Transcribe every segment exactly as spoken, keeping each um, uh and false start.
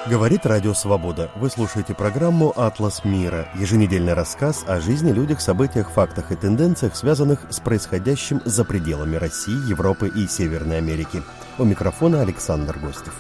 Говорит Радио Свобода. Вы слушаете программу «Атлас мира». Еженедельный рассказ о жизни, людях, событиях, фактах и тенденциях, связанных с происходящим за пределами России, Европы и Северной Америки. У микрофона Александр Гостев.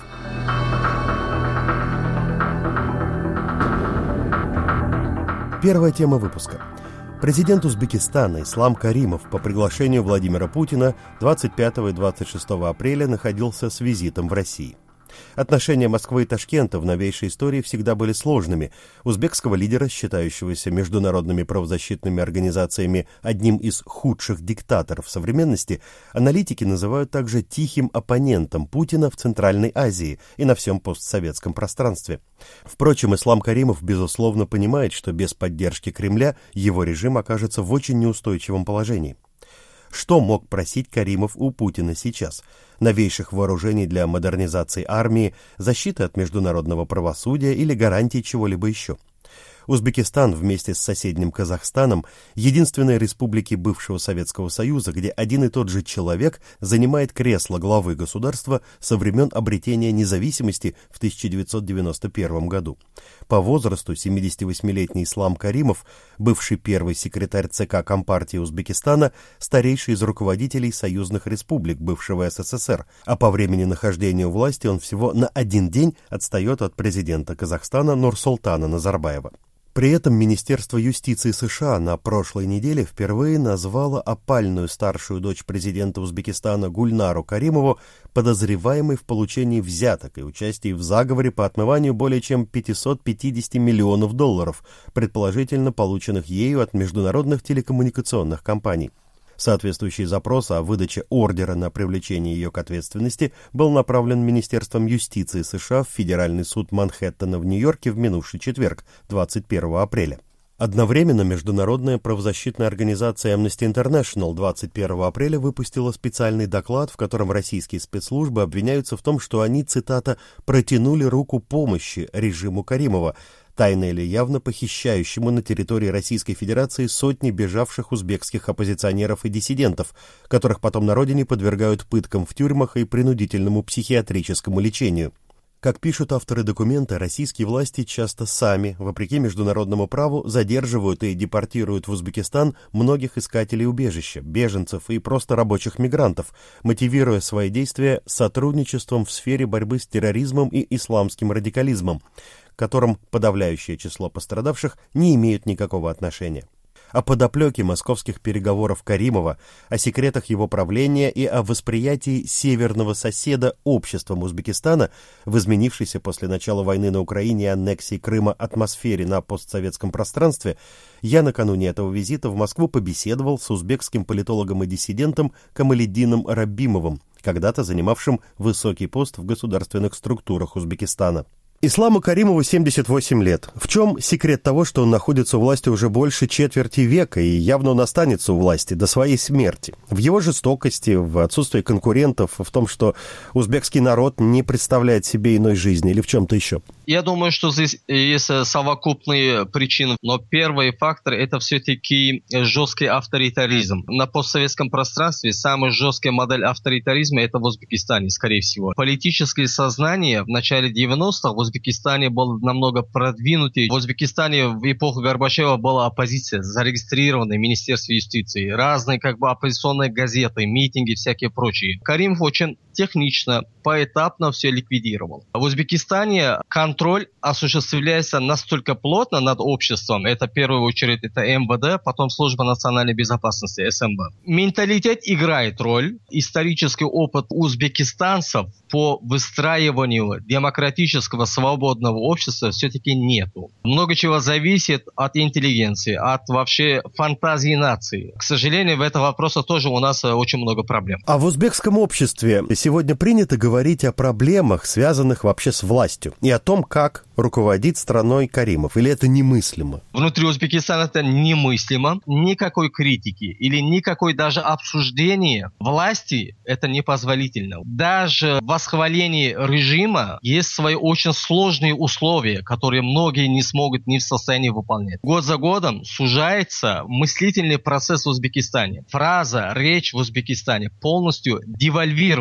Первая тема выпуска. Президент Узбекистана Ислам Каримов по приглашению Владимира Путина двадцать пятого и двадцать шестого апреля находился с визитом в России. Отношения Москвы и Ташкента в новейшей истории всегда были сложными. Узбекского лидера, считающегося международными правозащитными организациями одним из худших диктаторов современности, аналитики называют также тихим оппонентом Путина в Центральной Азии и на всем постсоветском пространстве. Впрочем, Ислам Каримов, безусловно, понимает, что без поддержки Кремля его режим окажется в очень неустойчивом положении. Что мог просить Каримов у Путина сейчас? Новейших вооружений для модернизации армии, защиты от международного правосудия или гарантии чего-либо еще? Узбекистан вместе с соседним Казахстаном – единственные республики бывшего Советского Союза, где один и тот же человек занимает кресло главы государства со времен обретения независимости в тысяча девятьсот девяносто первом году. По возрасту семидесятивосьмилетний Ислам Каримов, бывший первый секретарь ЦК Компартии Узбекистана, старейший из руководителей союзных республик бывшего СССР, а по времени нахождения у власти он всего на один день отстает от президента Казахстана Нурсултана Назарбаева. При этом Министерство юстиции США на прошлой неделе впервые назвало опальную старшую дочь президента Узбекистана Гульнару Каримову подозреваемой в получении взяток и участии в заговоре по отмыванию более чем пятьсот пятьдесят миллионов долларов, предположительно полученных ею от международных телекоммуникационных компаний. Соответствующий запрос о выдаче ордера на привлечение ее к ответственности был направлен Министерством юстиции США в Федеральный суд Манхэттена в Нью-Йорке в минувший четверг, двадцать первого апреля. Одновременно международная правозащитная организация Amnesty International двадцать первого апреля выпустила специальный доклад, в котором российские спецслужбы обвиняются в том, что они, цитата, «протянули руку помощи режиму Каримова», тайно или явно похищающему на территории Российской Федерации сотни бежавших узбекских оппозиционеров и диссидентов, которых потом на родине подвергают пыткам в тюрьмах и принудительному психиатрическому лечению. Как пишут авторы документа, российские власти часто сами, вопреки международному праву, задерживают и депортируют в Узбекистан многих искателей убежища, беженцев и просто рабочих мигрантов, мотивируя свои действия сотрудничеством в сфере борьбы с терроризмом и исламским радикализмом, к которым подавляющее число пострадавших не имеют никакого отношения. О подоплеке московских переговоров Каримова, о секретах его правления и о восприятии северного соседа обществом Узбекистана в изменившейся после начала войны на Украине и аннексии Крыма атмосфере на постсоветском пространстве я накануне этого визита в Москву побеседовал с узбекским политологом и диссидентом Камалетдином Рабимовым, когда-то занимавшим высокий пост в государственных структурах Узбекистана. Исламу Каримову семьдесят восемь лет. В чем секрет того, что он находится у власти уже больше четверти века и явно он останется у власти до своей смерти? В его жестокости, в отсутствии конкурентов, в том, что узбекский народ не представляет себе иной жизни или в чем-то еще? Я думаю, что здесь есть совокупные причины, но первый фактор – это все-таки жесткий авторитаризм. На постсоветском пространстве самая жесткая модель авторитаризма – это в Узбекистане, скорее всего. Политическое сознание в начале девяностых в Узбекистане было намного продвинутее. В Узбекистане в эпоху Горбачева была оппозиция, зарегистрированная в Министерстве юстиции, разные как бы оппозиционные газеты, митинги, всякие прочие. Каримов очень технично, поэтапно все ликвидировал. В Узбекистане контроль осуществляется настолько плотно над обществом, это в первую очередь это эм вэ дэ, потом Служба национальной безопасности, эс эм бэ. Менталитет играет роль. Исторический опыт узбекистанцев по выстраиванию демократического свободного общества все-таки нету. Много чего зависит от интеллигенции, от вообще фантазии нации. К сожалению, в этом вопросе тоже у нас очень много проблем. А в узбекском обществе сегодня принято говорить о проблемах, связанных вообще с властью, и о том, как руководит страной Каримов, или это немыслимо? Внутри Узбекистана это немыслимо. Никакой критики или никакой даже обсуждения власти это непозволительно. Даже в восхвалении режима есть свои очень сложные условия, которые многие не смогут не в состоянии выполнять. Год за годом сужается мыслительный процесс в Узбекистане. Фраза, речь в Узбекистане полностью девальвирована.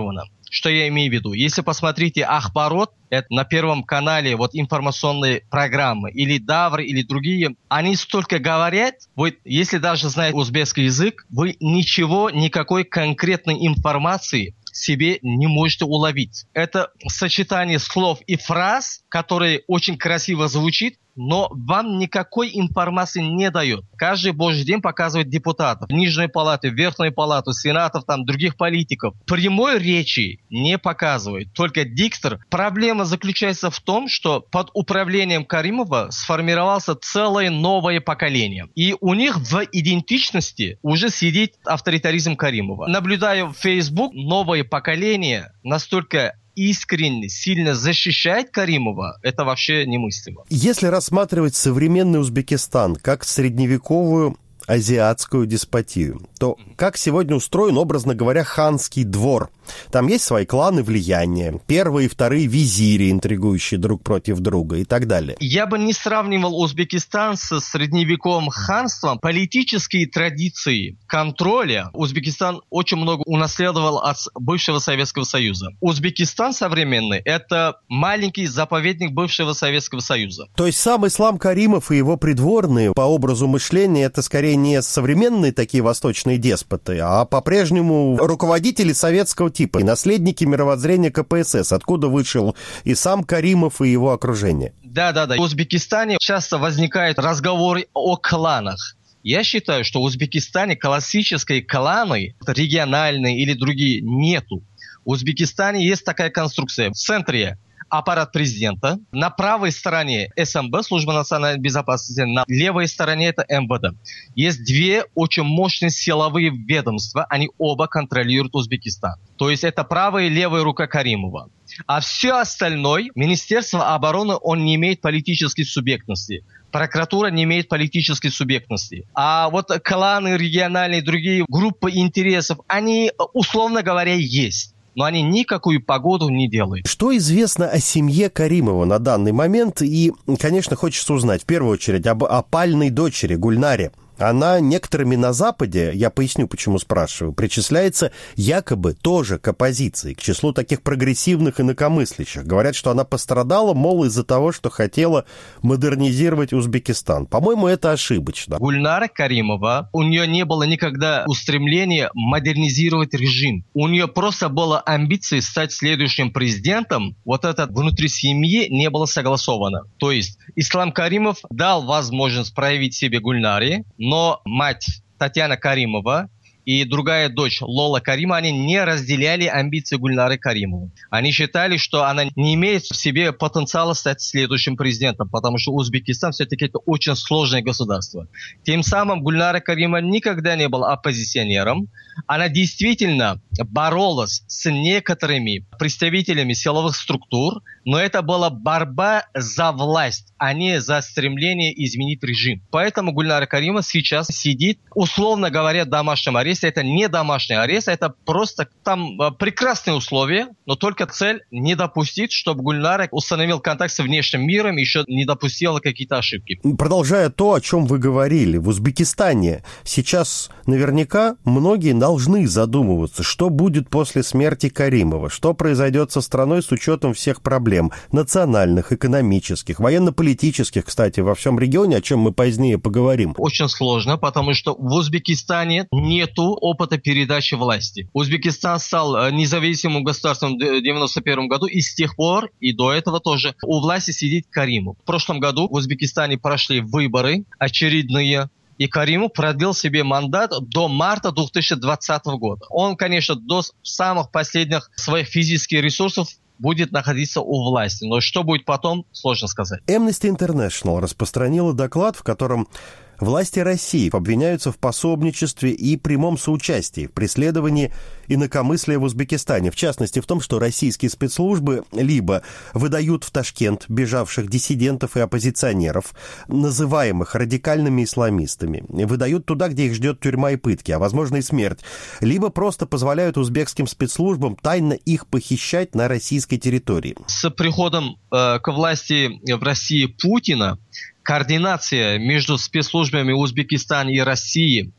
Что я имею в виду? Если посмотрите Ахбарот, это на Первом канале вот информационные программы, или Давр, или другие, они столько говорят, вы, если даже знаете узбекский язык, вы ничего, никакой конкретной информации себе не можете уловить. Это сочетание слов и фраз, которые очень красиво звучит, но вам никакой информации не дает. Каждый божий день показывает депутатов, Нижней палаты, Верхней палаты, сенатов, там, других политиков. Прямой речи не показывает, только диктор. Проблема заключается в том, что под управлением Каримова сформировался целое новое поколение. И у них в идентичности уже сидит авторитаризм Каримова. Наблюдая в Facebook, новое поколение настолько искренне, сильно защищает Каримова, это вообще немыслимо. Если рассматривать современный Узбекистан как средневековую азиатскую деспотию, то как сегодня устроен, образно говоря, ханский двор? Там есть свои кланы влияния, первые и вторые визири, интригующие друг против друга и так далее. Я бы не сравнивал Узбекистан с средневековым ханством. Политические традиции контроля Узбекистан очень много унаследовал от бывшего Советского Союза. Узбекистан современный – это маленький заповедник бывшего Советского Союза. То есть сам Ислам Каримов и его придворные по образу мышления – это скорее не современные такие восточные деспоты, а по-прежнему руководители советского типа и наследники мировоззрения ка пэ эс эс, откуда вышел и сам Каримов, и его окружение. Да-да-да. В Узбекистане часто возникают разговоры о кланах. Я считаю, что в Узбекистане классической кланы, региональные или другие, нету. В Узбекистане есть такая конструкция. В центре аппарат президента, на правой стороне эс эм бэ, Служба национальной безопасности, на левой стороне это эм вэ дэ. Есть две очень мощные силовые ведомства, они оба контролируют Узбекистан. То есть это правая и левая рука Каримова. А все остальное, Министерство обороны, он не имеет политической субъектности. Прокуратура не имеет политической субъектности. А вот кланы региональные, другие группы интересов, они, условно говоря, есть. Но они никакую погоду не делают. Что известно о семье Каримова на данный момент? И, конечно, хочется узнать в первую очередь об опальной дочери Гульнаре. Она некоторыми на Западе, я поясню, почему спрашиваю, причисляется якобы тоже к оппозиции, к числу таких прогрессивных инакомыслящих. Говорят, что она пострадала, мол, из-за того, что хотела модернизировать Узбекистан. По-моему, это ошибочно. Гульнара Каримова, у нее не было никогда устремления модернизировать режим. У нее просто была амбиция стать следующим президентом. Вот это внутри семьи не было согласовано. То есть Ислам Каримов дал возможность проявить себе Гульнаре, но мать Татьяна Каримова и другая дочь Лола Каримова, они не разделяли амбиции Гульнары Каримовой. Они считали, что она не имеет в себе потенциала стать следующим президентом, потому что Узбекистан все-таки это очень сложное государство. Тем самым Гульнара Каримова никогда не была оппозиционером. Она действительно боролась с некоторыми представителями силовых структур, но это была борьба за власть, а не за стремление изменить режим. Поэтому Гульнара Каримова сейчас сидит, условно говоря, в домашнем аресте. Это не домашний арест, это просто там прекрасные условия, но только цель не допустить, чтобы Гульнара установил контакт с внешним миром и еще не допустила какие-то ошибки. Продолжая то, о чем вы говорили, в Узбекистане сейчас наверняка многие должны задумываться, что будет после смерти Каримова, что произойдет со страной с учетом всех проблем национальных, экономических, военно-политических, кстати, во всем регионе, о чем мы позднее поговорим. Очень сложно, потому что в Узбекистане нету опыта передачи власти. Узбекистан стал независимым государством в девяносто первом году, и с тех пор, и до этого тоже, у власти сидит Каримов. В прошлом году в Узбекистане прошли выборы очередные, и Каримов продлил себе мандат до марта две тысячи двадцатого года. Он, конечно, до самых последних своих физических ресурсов будет находиться у власти. Но что будет потом, сложно сказать. Amnesty International распространила доклад, в котором власти России обвиняются в пособничестве и прямом соучастии в преследовании инакомыслия в Узбекистане. В частности, в том, что российские спецслужбы либо выдают в Ташкент бежавших диссидентов и оппозиционеров, называемых радикальными исламистами, выдают туда, где их ждет тюрьма и пытки, а возможно и смерть, либо просто позволяют узбекским спецслужбам тайно их похищать на российской территории. С приходом э, к власти в России Путина координация между спецслужбами Узбекистана и России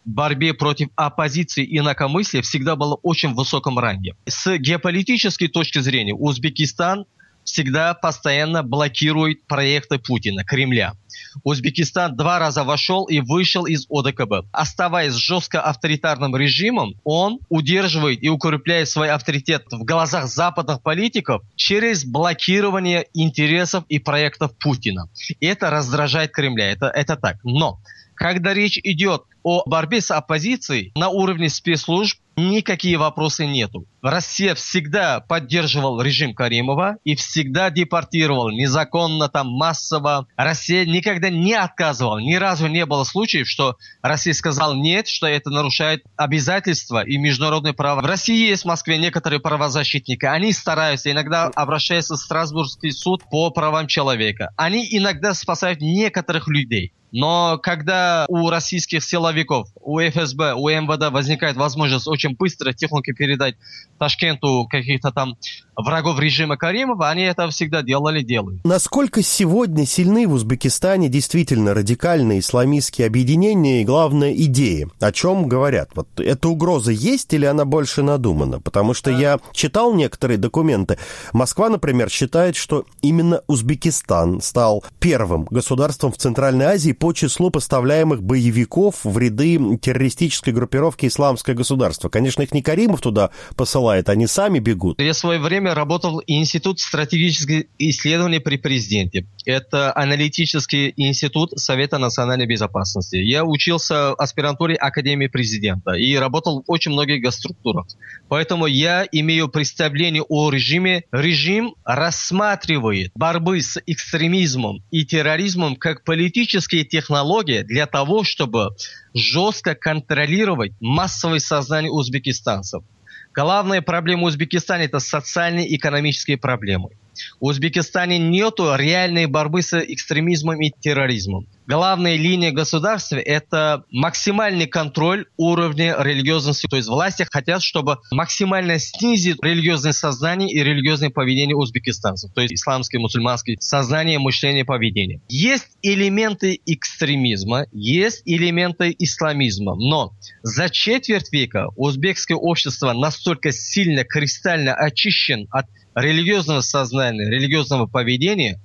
борьбе против оппозиции и инакомыслия всегда было очень высоком ранге. С геополитической точки зрения Узбекистан всегда постоянно блокирует проекты Путина, Кремля. Узбекистан два раза вошел и вышел из О Д К Б. Оставаясь жестко авторитарным режимом, он удерживает и укрепляет свой авторитет в глазах западных политиков через блокирование интересов и проектов Путина. И это раздражает Кремля, это, это так. Но когда речь идет о борьбе с оппозицией на уровне спецслужб, никакие вопросы нету. Россия всегда поддерживала режим Каримова и всегда депортировала незаконно, там, массово. Россия никогда не отказывала. Ни разу не было случаев, что Россия сказала нет, что это нарушает обязательства и международное право. В России есть в Москве некоторые правозащитники. Они стараются, иногда обращаются в Страсбургский суд по правам человека. Они иногда спасают некоторых людей. Но когда у российских силовиков, у Эф Эс Бэ, у Эм Вэ Дэ возникает возможность очень быстро технику передать Ташкенту каких-то там врагов режима Каримова, они это всегда делали, делают. Насколько сегодня сильны в Узбекистане действительно радикальные исламистские объединения и, главное, идеи? О чем говорят? Вот эта угроза есть или она больше надумана? Потому что я читал некоторые документы. Москва, например, считает, что именно Узбекистан стал первым государством в Центральной Азии по числу поставляемых боевиков в ряды террористической группировки «Исламское государство». Конечно, их не Каримов туда посылает, они сами бегут. Я в свое время работал в Институт стратегических исследований при президенте. Это аналитический институт Совета национальной безопасности. Я учился в аспирантуре Академии президента и работал в очень многих госструктурах. Поэтому я имею представление о режиме. Режим рассматривает борьбу с экстремизмом и терроризмом как политические технологии для того, чтобы жестко контролировать массовое сознание узбекистанцев. Главная проблема в Узбекистане – это социальные и экономические проблемы. В Узбекистане нет реальной борьбы с экстремизмом и терроризмом. Главная линия государства – это максимальный контроль уровня религиозности. То есть власти хотят, чтобы максимально снизить религиозное сознание и религиозное поведение узбекистанцев. То есть исламское, мусульманское сознание, мышление, поведение. Есть элементы экстремизма, есть элементы исламизма. Но за четверть века узбекское общество настолько сильно, кристально очищено от религиозного сознания, религиозного поведения,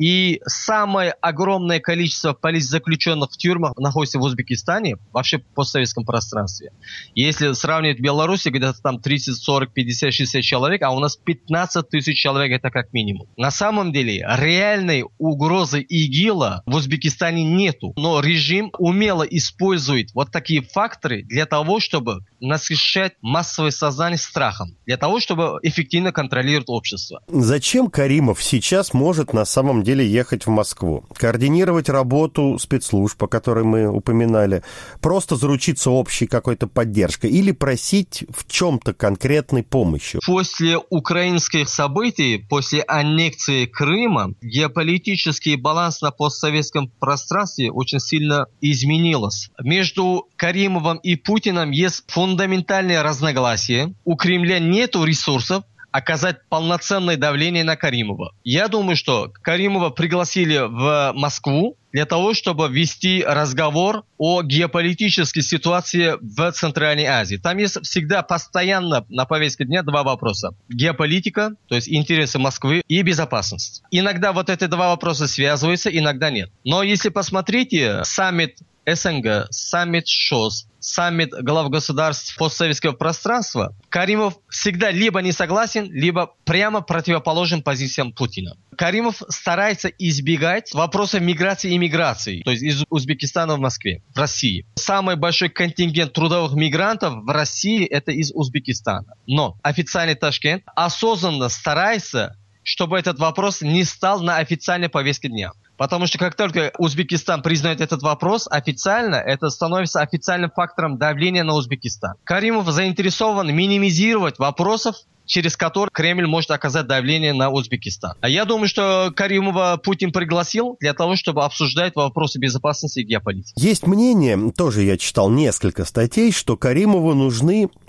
и самое огромное количество политзаключенных в тюрьмах находится в Узбекистане, вообще в постсоветском пространстве. Если сравнивать Беларусь, где-то там тридцать, сорок, пятьдесят, шестьдесят человек, а у нас пятнадцать тысяч человек, это как минимум. На самом деле, реальной угрозы ИГИЛа в Узбекистане нету. Но режим умело использует вот такие факторы для того, чтобы насыщать массовое сознание страхом, для того, чтобы эффективно контролировать общество. Зачем Каримов сейчас может на самом деле ехать в Москву? Координировать работу спецслужб, о которой мы упоминали, просто заручиться общей какой-то поддержкой или просить в чем-то конкретной помощи? После украинских событий, после аннексии Крыма, геополитический баланс на постсоветском пространстве очень сильно изменился. Между Каримовым и Путиным есть фундаментальные разногласия. У Кремля нет ресурсов оказать полноценное давление на Каримова. Я думаю, что Каримова пригласили в Москву для того, чтобы вести разговор о геополитической ситуации в Центральной Азии. Там есть всегда постоянно на повестке дня два вопроса. Геополитика, то есть интересы Москвы, и безопасность. Иногда вот эти два вопроса связываются, иногда нет. Но если посмотрите, саммит Эс Эн Гэ, саммит ШОС, саммит глав государств постсоветского пространства, Каримов всегда либо не согласен, либо прямо противоположен позициям Путина. Каримов старается избегать вопросов миграции и иммиграции, то есть из Узбекистана в Москве, в России. Самый большой контингент трудовых мигрантов в России – это из Узбекистана. Но официальный Ташкент осознанно старается, чтобы этот вопрос не стал на официальной повестке дня. Потому что как только Узбекистан признает этот вопрос официально, это становится официальным фактором давления на Узбекистан. Каримов заинтересован минимизировать вопросов, через которые Кремль может оказать давление на Узбекистан. А я думаю, что Каримова Путин пригласил для того, чтобы обсуждать вопросы безопасности и геополитики. Есть мнение, тоже я читал несколько статей, что Каримову нужны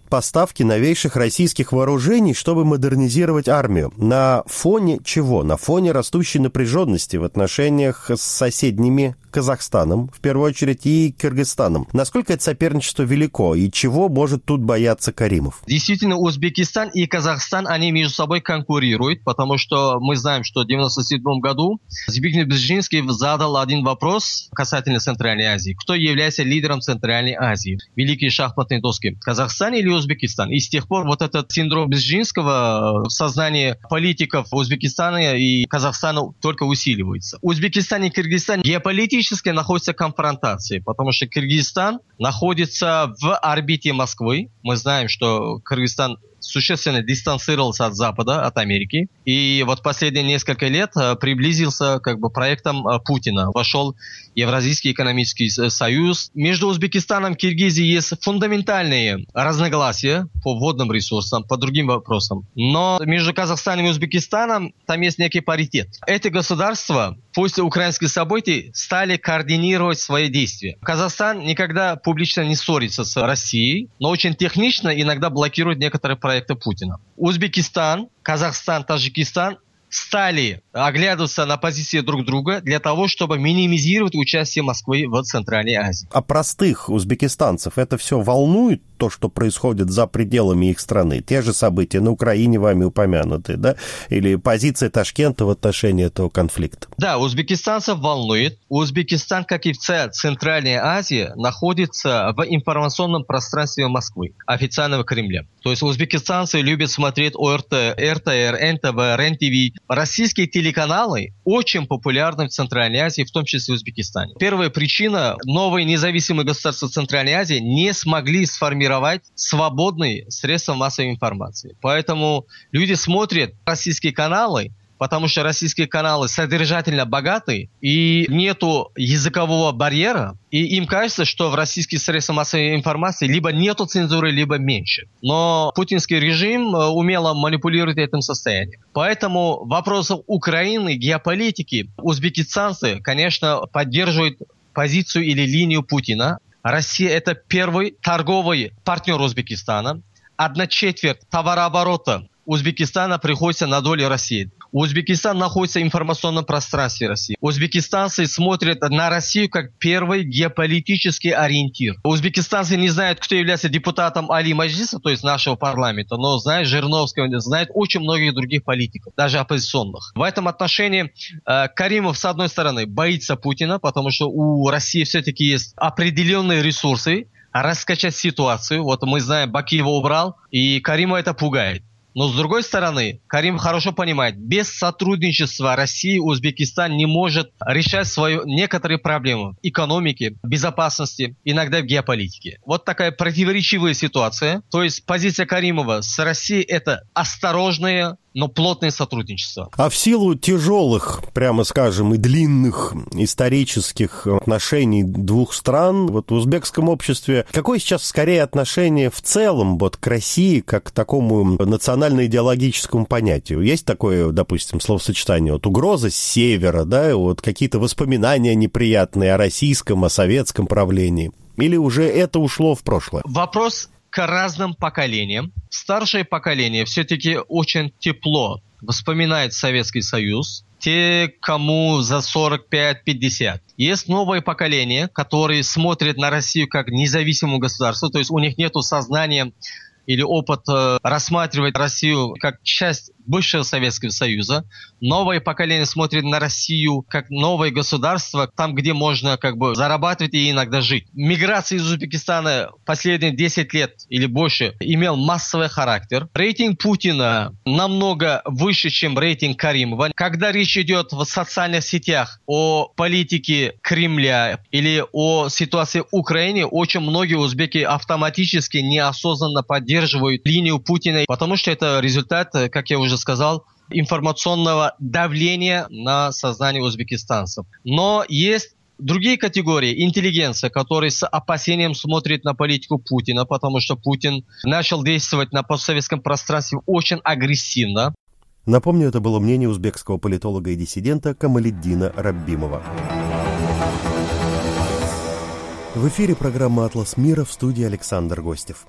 поставки новейших российских вооружений, чтобы модернизировать армию. На фоне чего? На фоне растущей напряженности в отношениях с соседними Казахстаном, в первую очередь, и Кыргызстаном. Насколько это соперничество велико, и чего может тут бояться Каримов? Действительно, Узбекистан и Казахстан, они между собой конкурируют, потому что мы знаем, что в девяносто седьмом году Збигнев Бжезинский задал один вопрос касательно Центральной Азии. Кто является лидером Центральной Азии? Великие шахматные доски. Казахстан или Узбекистан? И с тех пор вот этот синдром Бжезинского в сознании политиков Узбекистана и Казахстана только усиливается. Узбекистан и Кыргызстан геополитически находятся в конфронтации, потому что Кыргызстан находится в орбите Москвы. Мы знаем, что Кыргызстан существенно дистанцировался от Запада, от Америки. И вот последние несколько лет приблизился как бы проектом Путина. Вошел Евразийский экономический союз. Между Узбекистаном и Киргизией есть фундаментальные разногласия по водным ресурсам, по другим вопросам. Но между Казахстаном и Узбекистаном там есть некий паритет. Эти государства после украинских событий стали координировать свои действия. Казахстан никогда публично не ссорится с Россией, но очень технично иногда блокирует некоторые проекты Путина. Узбекистан, Казахстан, Таджикистан стали оглядываться на позиции друг друга для того, чтобы минимизировать участие Москвы в Центральной Азии. А простых узбекистанцев это все волнует, то, что происходит за пределами их страны? Те же события на Украине вами упомянуты, да? Или позиция Ташкента в отношении этого конфликта? Да, узбекистанцев волнует. Узбекистан, как и вся Центральная Азия, находится в информационном пространстве Москвы, официального Кремля. То есть узбекистанцы любят смотреть ОРТ, РТР, эн тэ вэ, РЕН-ТВ. Российские телеканалы очень популярны в Центральной Азии, в том числе в Узбекистане. Первая причина – новые независимые государства Центральной Азии не смогли сформировать свободные средства массовой информации. Поэтому люди смотрят российские каналы, потому что российские каналы содержательно богаты и нету языкового барьера, и им кажется, что в российских средствах массовой информации либо нету цензуры, либо меньше. Но путинский режим умело манипулирует этим состоянием. Поэтому вопросов Украины, геополитики, узбекистанцы, конечно, поддерживают позицию или линию Путина. Россия – это первый торговый партнер Узбекистана. Одна четверть товарооборота Узбекистана приходится на долю России. Узбекистан находится в информационном пространстве России. Узбекистанцы смотрят на Россию как первый геополитический ориентир. Узбекистанцы не знают, кто является депутатом Али Маджлиса, то есть нашего парламента, но знают Жириновского, знают очень многих других политиков, даже оппозиционных. В этом отношении э, Каримов, с одной стороны, боится Путина, потому что у России все-таки есть определенные ресурсы раскачать ситуацию. Вот мы знаем, Бакиева убрал, и Карима это пугает. Но с другой стороны, Карим хорошо понимает, без сотрудничества России Узбекистан не может решать свои некоторые проблемы экономики, безопасности, иногда в геополитике. Вот такая противоречивая ситуация. То есть позиция Каримова с Россией – это осторожное, но плотное сотрудничество. А в силу тяжелых, прямо скажем, и длинных исторических отношений двух стран, вот в узбекском обществе, какое сейчас скорее отношение в целом вот к России, как к такому национально-идеологическому понятию? Есть такое, допустим, словосочетание, вот угроза с севера, да, вот какие-то воспоминания неприятные о российском, о советском правлении? Или уже это ушло в прошлое? Вопрос к разным поколениям. Старшее поколение все-таки очень тепло вспоминает Советский Союз. Те, кому за сорок пять пятьдесят. Есть новое поколение, которые смотрят на Россию как независимое государство, то есть у них нет сознания или опыт э, рассматривать Россию как часть бывшего Советского Союза. Новое поколение смотрит на Россию как новое государство, там, где можно как бы зарабатывать и иногда жить. Миграция из Узбекистана последние десять лет или больше имел массовый характер. Рейтинг Путина намного выше, чем рейтинг Каримова. Когда речь идет в социальных сетях о политике Кремля или о ситуации в Украине, очень многие узбеки автоматически неосознанно поддерживают линию Путина, потому что это результат, как я уже сказал, информационного давления на сознание узбекистанцев. Но есть другие категории, интеллигенция, которые с опасением смотрят на политику Путина, потому что Путин начал действовать на постсоветском пространстве очень агрессивно. Напомню, это было мнение узбекского политолога и диссидента Камалетдина Раббимова. В эфире программа «Атлас мира», в студии Александр Гостев.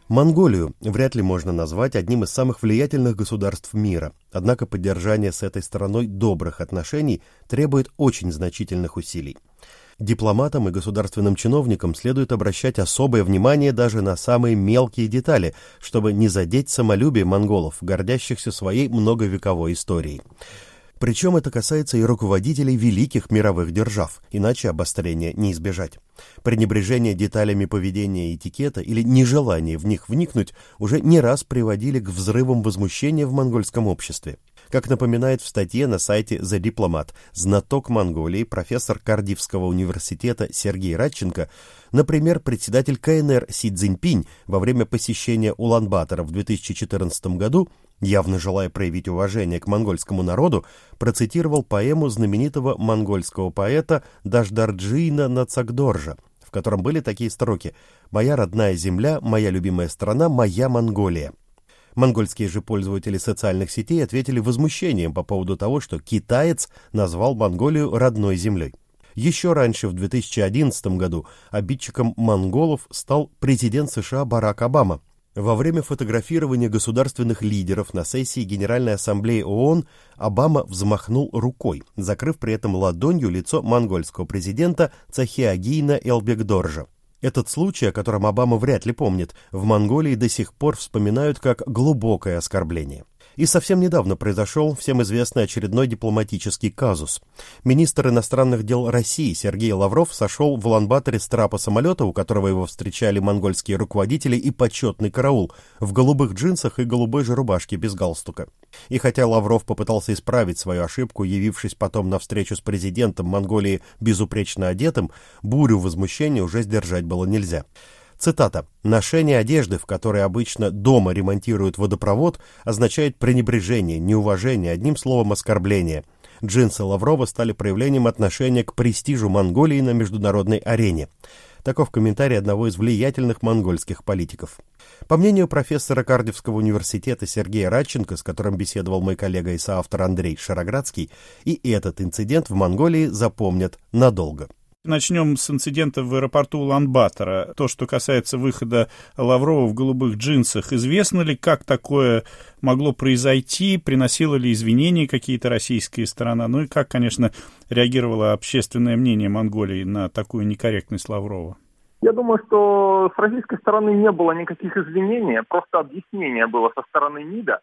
Монголию вряд ли можно назвать одним из самых влиятельных государств мира, однако поддержание с этой стороной добрых отношений требует очень значительных усилий. Дипломатам и государственным чиновникам следует обращать особое внимание даже на самые мелкие детали, чтобы не задеть самолюбие монголов, гордящихся своей многовековой историей. Причем это касается и руководителей великих мировых держав, иначе обострения не избежать. Пренебрежение деталями поведения и этикета или нежелание в них вникнуть уже не раз приводили к взрывам возмущения в монгольском обществе. Как напоминает в статье на сайте The Diplomat знаток Монголии, профессор Кардифского университета Сергей Радченко, например, председатель ка эн эр Си Цзиньпинь во время посещения Улан-Батора в две тысячи четырнадцатом году, явно желая проявить уважение к монгольскому народу, процитировал поэму знаменитого монгольского поэта Даждарджиина Нацагдоржа, в котором были такие строки: «Моя родная земля, моя любимая страна, моя Монголия». Монгольские же пользователи социальных сетей ответили возмущением по поводу того, что китаец назвал Монголию родной землей. Еще раньше, в две тысячи одиннадцатом году, обидчиком монголов стал президент США Барак Обама. Во время фотографирования государственных лидеров на сессии Генеральной Ассамблеи ООН Обама взмахнул рукой, закрыв при этом ладонью лицо монгольского президента Цахиагина Элбекдоржа. Этот случай, о котором Обама вряд ли помнит, в Монголии до сих пор вспоминают как глубокое оскорбление. И совсем недавно произошел всем известный очередной дипломатический казус. Министр иностранных дел России Сергей Лавров сошел в Улан-Баторе с трапа самолета, у которого его встречали монгольские руководители и почетный караул, в голубых джинсах и голубой же рубашке без галстука. И хотя Лавров попытался исправить свою ошибку, явившись потом на встречу с президентом Монголии безупречно одетым, бурю возмущения уже сдержать было нельзя. Цитата: «Ношение одежды, в которой обычно дома ремонтируют водопровод, означает пренебрежение, неуважение, одним словом оскорбление. Джинсы Лаврова стали проявлением отношения к престижу Монголии на международной арене». Таков комментарий одного из влиятельных монгольских политиков. По мнению профессора Кардифского университета Сергея Радченко, с которым беседовал мой коллега и соавтор Андрей Шароградский, и этот инцидент в Монголии запомнят надолго. Начнем с инцидента в аэропорту Улан-Батора. То, что касается выхода Лаврова в голубых джинсах. Известно ли, как такое могло произойти? Приносила ли извинения какие-то российская сторона? Ну и как, конечно, реагировало общественное мнение Монголии на такую некорректность Лаврова? Я думаю, что с российской стороны не было никаких извинений, просто объяснение было со стороны МИДа,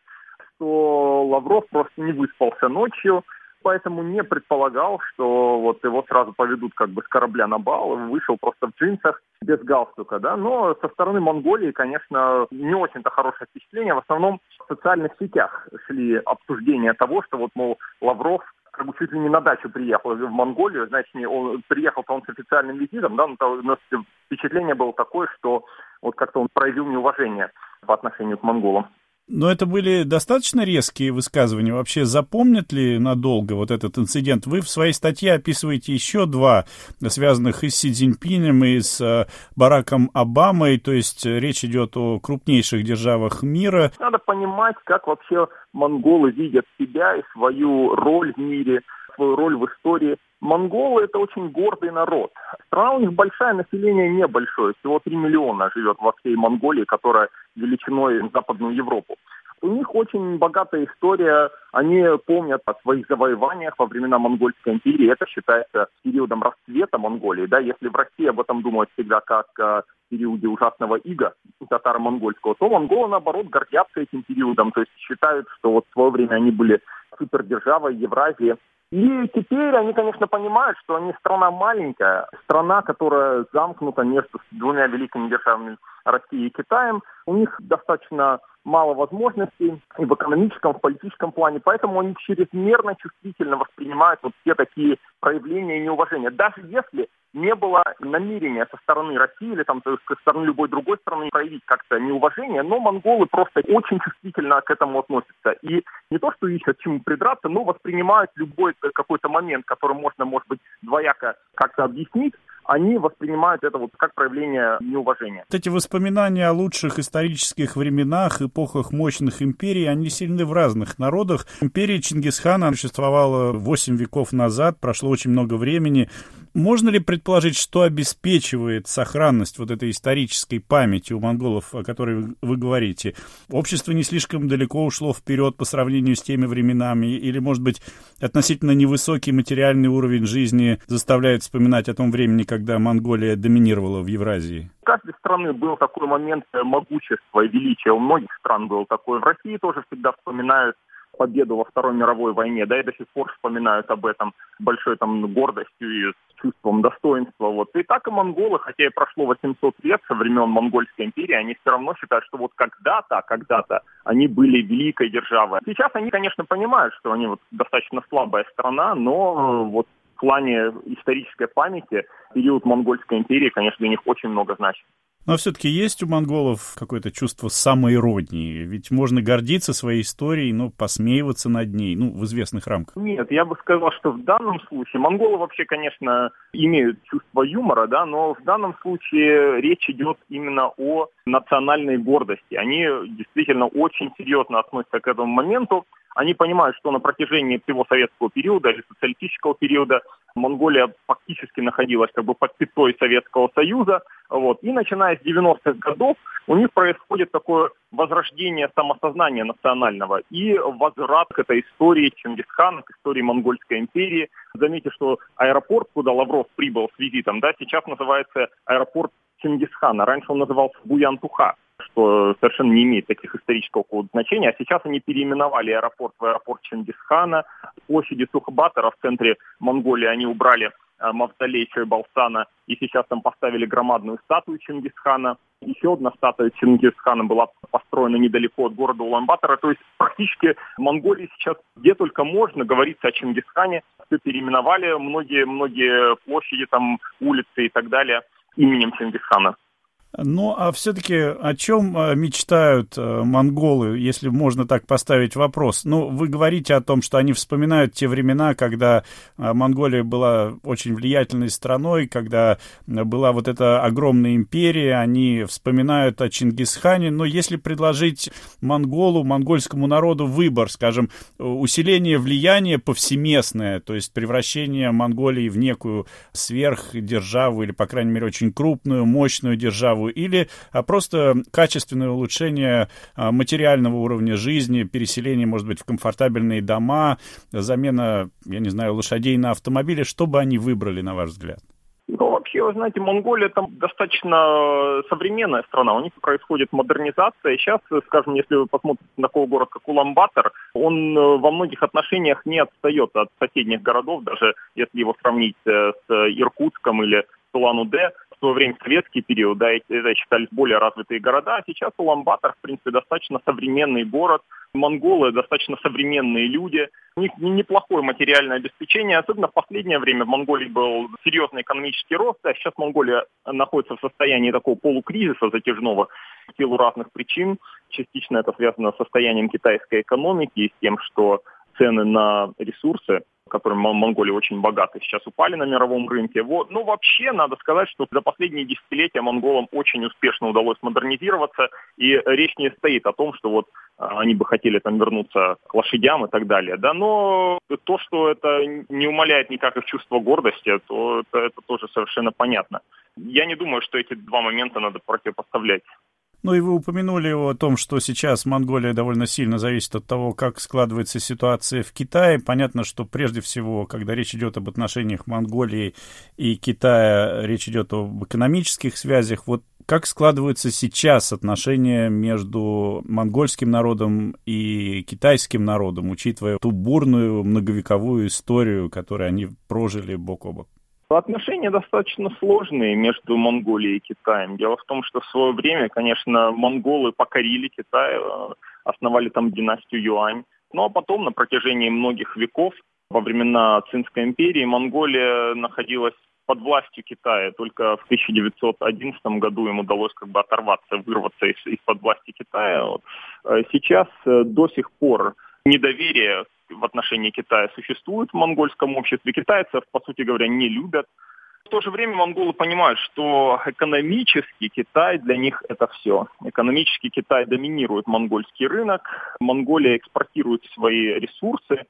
что Лавров просто не выспался ночью, поэтому не предполагал, что вот его сразу поведут как бы с корабля на бал, вышел просто в джинсах без галстука, да. Но со стороны Монголии, конечно, не очень-то хорошее впечатление. В основном в социальных сетях шли обсуждения того, что вот, мол, Лавров как бы чуть ли не на дачу приехал в Монголию, значит, он приехал-то он с официальным визитом, да, но у нас впечатление было такое, что вот как-то он проявил неуважение по отношению к монголам. Но это были достаточно резкие высказывания. Вообще запомнят ли надолго вот этот инцидент? Вы в своей статье описываете еще два, связанных и с Си Цзиньпинем, и с э, Бараком Обамой. То есть речь идет о крупнейших державах мира. Надо понимать, как вообще монголы видят себя и свою роль в мире, свою роль в истории. Монголы — это очень гордый народ. Страна у них большая, население небольшое. Всего три миллиона живет во всей Монголии, которая величиной в Западную Европу. У них очень богатая история. Они помнят о своих завоеваниях во времена Монгольской империи. Это считается периодом расцвета Монголии. Да? Если в России об этом думают всегда как о периоде ужасного ига татаро-монгольского, то монголы, наоборот, гордятся этим периодом. То есть считают, что вот в свое время они были супердержавой Евразии. И теперь они, конечно, понимают, что они страна маленькая, страна, которая замкнута между двумя великими державами Россией и Китаем. У них достаточно мало возможностей и в экономическом, и в политическом плане, поэтому они чрезмерно чувствительно воспринимают вот все такие проявления неуважения. Даже если не было намерения со стороны России или там, со стороны любой другой страны проявить как-то неуважение, но монголы просто очень чувствительно к этому относятся. И не то, что ищут чему придраться, но воспринимают любой какой-то момент, который можно, может быть, двояко как-то объяснить, они воспринимают это вот как проявление неуважения. Эти воспоминания о лучших исторических временах, эпохах мощных империй, они сильны в разных народах. Империя Чингисхана существовала восемь веков назад, прошло очень много времени. Можно ли предположить, что обеспечивает сохранность вот этой исторической памяти у монголов, о которой вы, вы говорите? Общество не слишком далеко ушло вперед по сравнению с теми временами? Или, может быть, относительно невысокий материальный уровень жизни заставляет вспоминать о том времени, когда Монголия доминировала в Евразии? У каждой страны был такой момент могущества и величия. У многих стран был такой. В России тоже всегда вспоминают победу во Второй мировой войне, да, и до сих пор вспоминают об этом большой там гордостью и чувством достоинства. Вот. И так и монголы, хотя и прошло восемьсот лет со времен Монгольской империи, они все равно считают, что вот когда-то, когда-то они были великой державой. Сейчас они, конечно, понимают, что они вот достаточно слабая страна, но вот в плане исторической памяти период Монгольской империи, конечно, для них очень много значит. Но все-таки есть у монголов какое-то чувство самоиронии? Ведь можно гордиться своей историей, но посмеиваться над ней, ну, в известных рамках. Нет, я бы сказал, что в данном случае монголы вообще, конечно, имеют чувство юмора, да, но в данном случае речь идет именно о национальной гордости. Они действительно очень серьезно относятся к этому моменту. Они понимают, что на протяжении всего советского периода или социалистического периода Монголия фактически находилась как бы под пятой Советского Союза. Вот. И начиная с девяностых годов у них происходит такое возрождение самосознания национального и возврат к этой истории Чингисхана, к истории Монгольской империи. Заметьте, что аэропорт, куда Лавров прибыл с визитом, да, сейчас называется аэропорт Чингисхана. Раньше он назывался Буян-Туха, что совершенно не имеет таких исторического значения. А сейчас они переименовали аэропорт в аэропорт Чингисхана. С площади Сухбатора в центре Монголии они убрали мавзолей Чойбалсана, и сейчас там поставили громадную статую Чингисхана. Еще одна статуя Чингисхана была построена недалеко от города Улан-Батора. То есть практически в Монголии сейчас где только можно говорится о Чингисхане. Все переименовали многие-многие площади, там, улицы и так далее именем Чингисхана. Ну, а все-таки о чем мечтают монголы, если можно так поставить вопрос? Ну, вы говорите о том, что они вспоминают те времена, когда Монголия была очень влиятельной страной, когда была вот эта огромная империя, они вспоминают о Чингисхане, но если предложить монголу, монгольскому народу выбор, скажем, усиление влияния повсеместное, то есть превращение Монголии в некую сверхдержаву или, по крайней мере, очень крупную, мощную державу, или просто качественное улучшение материального уровня жизни, переселение, может быть, в комфортабельные дома, замена, я не знаю, лошадей на автомобили, что бы они выбрали, на ваш взгляд? Ну, вообще, вы знаете, Монголия там достаточно современная страна, у них происходит модернизация. Сейчас, скажем, если вы посмотрите на такой город, как Улан-Батор, он во многих отношениях не отстает от соседних городов, даже если его сравнить с Иркутском или Улан-Удэ. В свое время, в советский период, да, это считались более развитые города, а сейчас Улан-Батор, в принципе, достаточно современный город, монголы достаточно современные люди, у них неплохое материальное обеспечение, особенно в последнее время в Монголии был серьезный экономический рост, а сейчас Монголия находится в состоянии такого полукризиса затяжного в силу разных причин. Частично это связано с состоянием китайской экономики и с тем, что цены на ресурсы, которыми Монголия очень богата, сейчас упали на мировом рынке. Вот. Ну, вообще, надо сказать, что за последние десятилетия монголам очень успешно удалось модернизироваться, и речь не стоит о том, что вот они бы хотели там вернуться к лошадям и так далее. Да, но то, что это не умаляет никак их чувство гордости, то это, это тоже совершенно понятно. Я не думаю, что эти два момента надо противопоставлять. Ну и вы упомянули о том, что сейчас Монголия довольно сильно зависит от того, как складывается ситуация в Китае. Понятно, что прежде всего, когда речь идет об отношениях Монголии и Китая, речь идет об экономических связях. Вот как складываются сейчас отношения между монгольским народом и китайским народом, учитывая ту бурную многовековую историю, которую они прожили бок о бок? Отношения достаточно сложные между Монголией и Китаем. Дело в том, что в свое время, конечно, монголы покорили Китай, основали там династию Юань. Ну а потом, на протяжении многих веков, во времена Цинской империи, Монголия находилась под властью Китая. Только в тысяча девятьсот одиннадцатом году им удалось как бы оторваться, вырваться из, из-под власти Китая. Вот. Сейчас до сих пор недоверие в отношении Китая существует в монгольском обществе. Китайцев, по сути говоря, не любят. В то же время монголы понимают, что экономически Китай для них это все. Экономически Китай доминирует монгольский рынок. Монголия экспортирует свои ресурсы в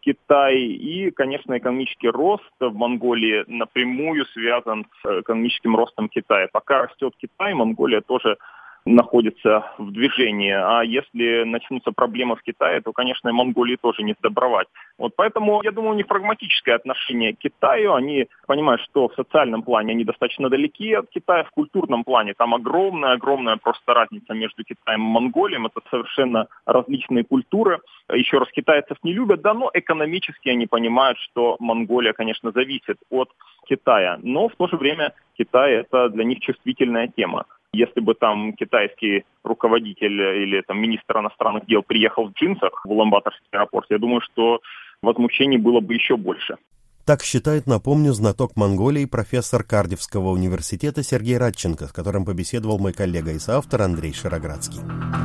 Китай. И, конечно, экономический рост в Монголии напрямую связан с экономическим ростом Китая. Пока растет Китай, Монголия тоже находится в движении. А если начнутся проблемы в Китае, то, конечно, и Монголии тоже не сдобровать. Вот поэтому, я думаю, у них прагматическое отношение к Китаю. Они понимают, что в социальном плане они достаточно далеки от Китая, в культурном плане там огромная-огромная просто разница между Китаем и Монголией. Это совершенно различные культуры. Еще раз, китайцев не любят, да, но экономически они понимают, что Монголия, конечно, зависит от Китая. Но в то же время Китай – это для них чувствительная тема. Если бы там китайский руководитель или там министр иностранных дел приехал в джинсах в Улан-Баторский аэропорт, я думаю, что возмущений было бы еще больше. Так считает, напомню, знаток Монголии, профессор Кардивского университета Сергей Радченко, с которым побеседовал мой коллега и соавтор Андрей Широградский.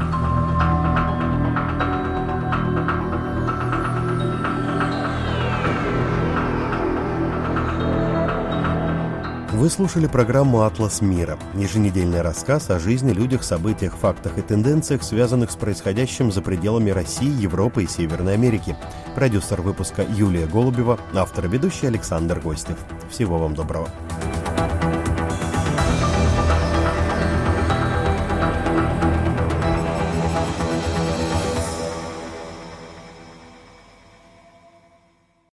Вы слушали программу «Атлас мира» – еженедельный рассказ о жизни, людях, событиях, фактах и тенденциях, связанных с происходящим за пределами России, Европы и Северной Америки. Продюсер выпуска Юлия Голубева, автор и ведущий Александр Гостев. Всего вам доброго.